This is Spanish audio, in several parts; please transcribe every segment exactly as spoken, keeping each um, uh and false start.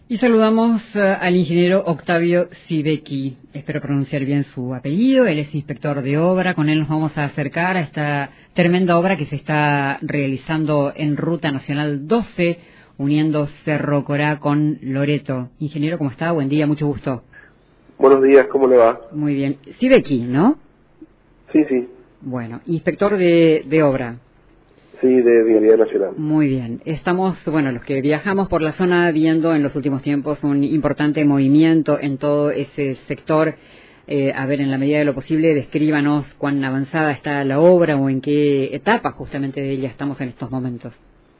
Y saludamos uh, al ingeniero Octavio Sibeki, espero pronunciar bien su apellido. Él es inspector de obra. Con él nos vamos a acercar a esta tremenda obra que se está realizando en Ruta Nacional doce, uniendo Cerro Corá con Loreto. Ingeniero, ¿cómo está? Buen día, mucho gusto. Buenos días, ¿cómo le va? Muy bien. Sibeki, ¿no? Sí, sí. Bueno, inspector de, de obra. Sí, de Vialidad Nacional. Muy bien. Estamos, bueno, los que viajamos por la zona viendo en los últimos tiempos un importante movimiento en todo ese sector. Eh, a ver, en la medida de lo posible, descríbanos cuán avanzada está la obra o en qué etapa justamente de ella estamos en estos momentos.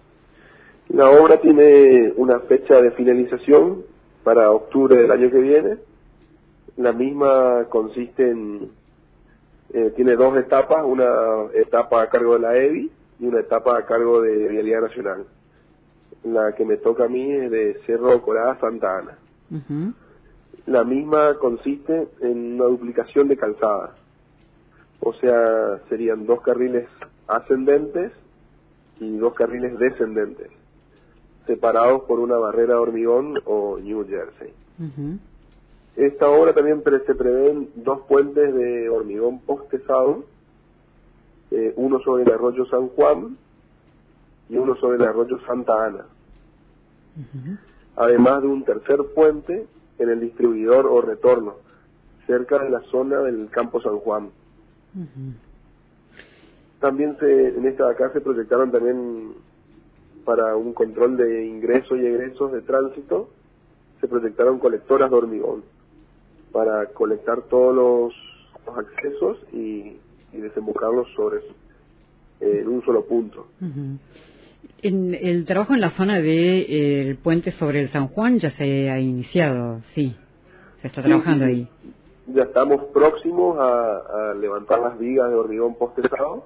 La obra tiene una fecha de finalización para octubre del año que viene. La misma consiste en, eh, tiene dos etapas, una etapa a cargo de la E B I y una etapa a cargo de Vialidad Nacional. La que me toca a mí es de Cerro Corá a Santa Ana. Uh-huh. La misma consiste en una duplicación de calzada. O sea, serían dos carriles ascendentes y dos carriles descendentes, separados por una barrera de hormigón o New Jersey. Uh-huh. Esta obra también pre se prevén dos puentes de hormigón postezado, eh, uno sobre el arroyo San Juan y uno sobre el arroyo Santa Ana. Uh-huh. Además de un tercer puente en el distribuidor o retorno, cerca de la zona del Campo San Juan. Uh-huh. También se, en esta de acá se proyectaron también para un control de ingresos y egresos de tránsito, se proyectaron colectoras de hormigón para colectar todos los, los accesos y, y desembocarlos sobre eh, en un solo punto. Uh-huh. En el trabajo en la zona de eh, el puente sobre el San Juan ya se ha iniciado, sí, se está trabajando sí, sí, ahí. Ya estamos próximos a, a levantar las vigas de hormigón postezado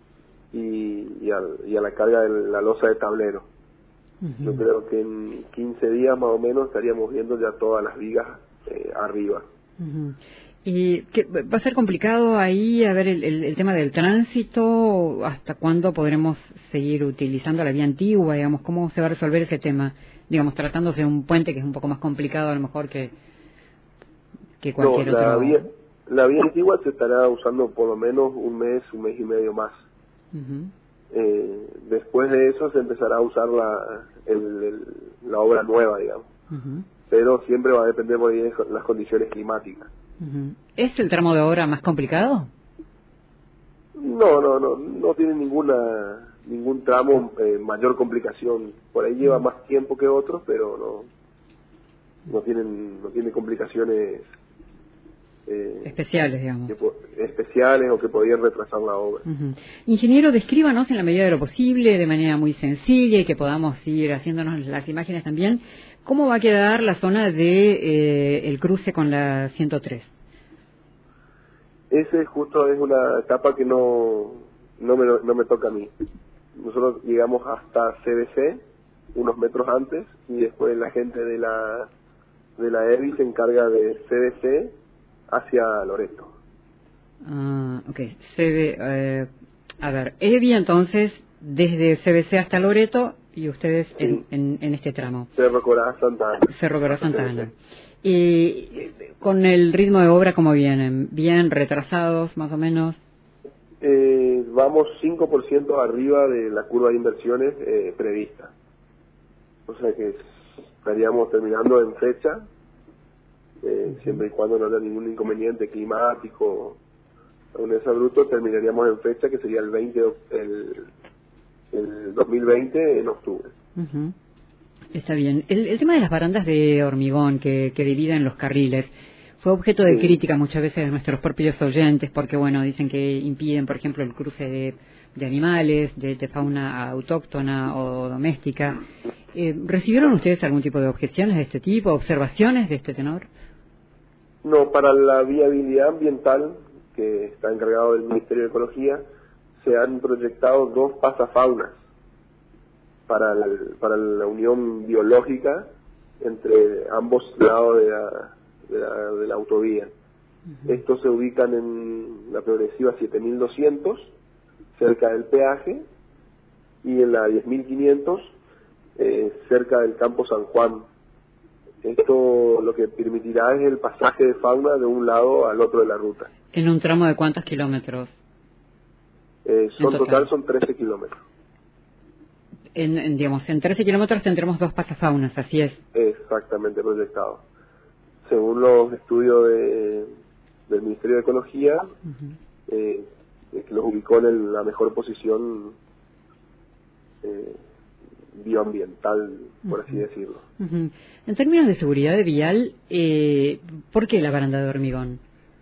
y, y, al, y a la carga de la losa de tablero. Uh-huh. Yo creo que en quince días más o menos estaríamos viendo ya todas las vigas eh, arriba. Uh-huh. ¿Y qué, va a ser complicado ahí, a ver, el, el, el tema del tránsito? ¿Hasta cuándo podremos seguir utilizando la vía antigua? Digamos, ¿cómo se va a resolver ese tema? Digamos, tratándose de un puente que es un poco más complicado a lo mejor que, que cualquier no, la otro. Vía, la vía antigua se estará usando por lo menos un mes, un mes y medio más. Uh-huh. Eh, después de eso se empezará a usar la, el, el, la obra nueva, digamos. Uh-huh. Pero siempre va a depender muy bien de las condiciones climáticas. Uh-huh. ¿Es el tramo de obra más complicado? No, no, no, no tiene ninguna ningún tramo eh, mayor complicación. Por ahí lleva uh-huh. más tiempo que otros, pero no no tienen no tiene complicaciones eh, especiales, digamos. Que, especiales o que podían retrasar la obra. Uh-huh. Ingeniero, descríbanos en la medida de lo posible, de manera muy sencilla y que podamos ir haciéndonos las imágenes también, ¿cómo va a quedar la zona de eh, el cruce con la ciento tres? Ese justo es una etapa que no no me, no me toca a mí. Nosotros llegamos hasta C B C, unos metros antes, y después la gente de la de la E B I se encarga de C B C hacia Loreto. Ah, ok. C B, eh, a ver, E B I entonces desde C B C hasta Loreto y ustedes sí. en, en, en este tramo. Cerro Corá, Santa Ana. Cerro Corá, Santa Ana. Y con el ritmo de obra, ¿cómo vienen? ¿Bien retrasados, más o menos? Eh, vamos cinco por ciento arriba de la curva de inversiones eh, prevista. O sea que estaríamos terminando en fecha, eh, uh-huh. siempre y cuando no haya ningún inconveniente climático o un exabruto, terminaríamos en fecha que sería el veinte, el, el dos mil veinte en octubre. Uh-huh. Está bien. El, el tema de las barandas de hormigón que, que dividen los carriles fue objeto de sí. crítica muchas veces de nuestros propios oyentes porque, bueno, dicen que impiden, por ejemplo, el cruce de, de animales, de, de fauna autóctona o doméstica. Eh, ¿Recibieron ustedes algún tipo de objeciones de este tipo, observaciones de este tenor? No, para la viabilidad ambiental, que está encargado del Ministerio de Ecología, se han proyectado dos pasafaunas para la, para la unión biológica entre ambos lados de la, de la, de la autovía. Uh-huh. Estos se ubican en la progresiva siete mil doscientos, cerca del peaje, y en la diez mil quinientos, eh, cerca del Campo San Juan. Esto lo que permitirá es el pasaje de fauna de un lado al otro de la ruta. ¿En un tramo de cuántos kilómetros? Eh, son en total. total son trece kilómetros. En, en, digamos, en trece kilómetros tendremos dos pasafaunas, así es. Exactamente proyectado. Según los estudios de, del Ministerio de Ecología, uh-huh. eh, que los ubicó en el, la mejor posición eh, bioambiental, por uh-huh. así decirlo. Uh-huh. En términos de seguridad vial, eh, ¿por qué la baranda de hormigón?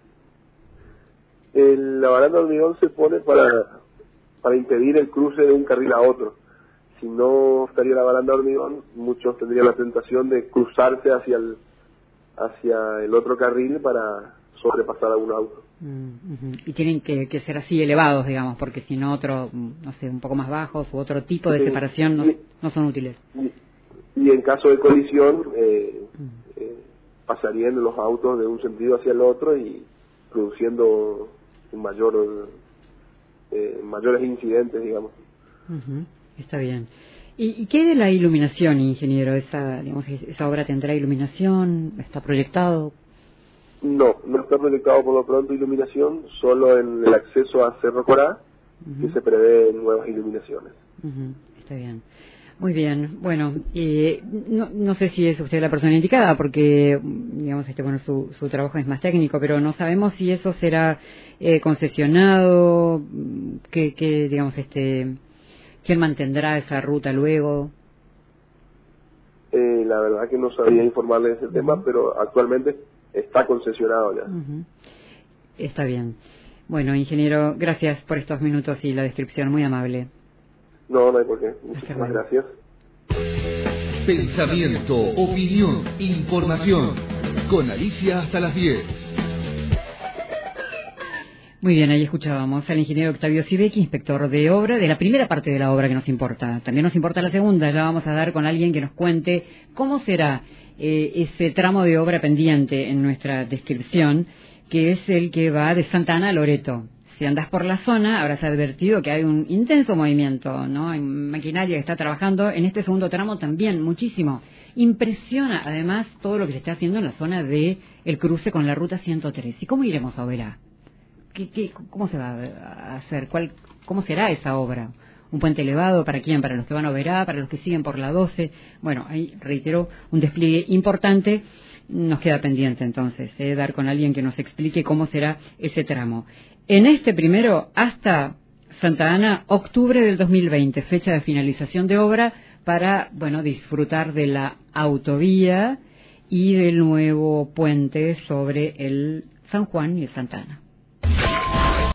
El, la baranda de hormigón se pone para, para impedir el cruce de un carril a otro. Si no estaría la baranda de hormigón, muchos tendrían la tentación de cruzarse hacia el hacia el otro carril para sobrepasar a un auto. Uh-huh. Y tienen que, que ser así elevados, digamos, porque si no otro, no sé, un poco más bajos u otro tipo de sí, separación no, y, no son útiles. Y, y en caso de colisión, eh, uh-huh. eh, pasarían los autos de un sentido hacia el otro y produciendo un mayor eh, mayores incidentes, digamos. Uh-huh. Está bien. ¿Y, ¿Y qué de la iluminación, ingeniero? ¿Esa, digamos, esa obra tendrá iluminación? ¿Está proyectado? No, no está proyectado por lo pronto iluminación, solo en el acceso a Cerro Corá, uh-huh. que se prevé nuevas iluminaciones. Uh-huh. Está bien. Muy bien. Bueno, eh, no, no sé si es usted la persona indicada, porque, digamos, este, bueno, su, su trabajo es más técnico, pero no sabemos si eso será eh, concesionado, que, que, digamos, este... ¿quién mantendrá esa ruta luego? Eh, la verdad que no sabría informarle de ese uh-huh. tema, pero actualmente está concesionado ya. Uh-huh. Está bien. Bueno, ingeniero, gracias por estos minutos y la descripción, muy amable. No, no hay por qué. Muchísimas gracias. Pensamiento, opinión, información. Con Alicia hasta las diez. Muy bien, ahí escuchábamos al ingeniero Octavio Sivecki, inspector de obra, de la primera parte de la obra que nos importa. También nos importa la segunda, ya vamos a dar con alguien que nos cuente cómo será eh, ese tramo de obra pendiente en nuestra descripción, que es el que va de Santa Ana a Loreto. Si andás por la zona, habrás advertido que hay un intenso movimiento, ¿no? Hay maquinaria que está trabajando en este segundo tramo también, muchísimo. Impresiona, además, todo lo que se está haciendo en la zona de el cruce con la Ruta ciento tres. ¿Y cómo iremos a Oberá? ¿Qué, qué, ¿Cómo se va a hacer? ¿Cuál, ¿Cómo será esa obra? ¿Un puente elevado para quién? ¿Para los que van a Oberá? ¿Para los que siguen por la doce? Bueno, ahí reitero, un despliegue importante. Nos queda pendiente entonces, eh, dar con alguien que nos explique cómo será ese tramo. En este primero, hasta Santa Ana, octubre del dos mil veinte, fecha de finalización de obra para, bueno, disfrutar de la autovía y del nuevo puente sobre el San Juan y el Santa Ana.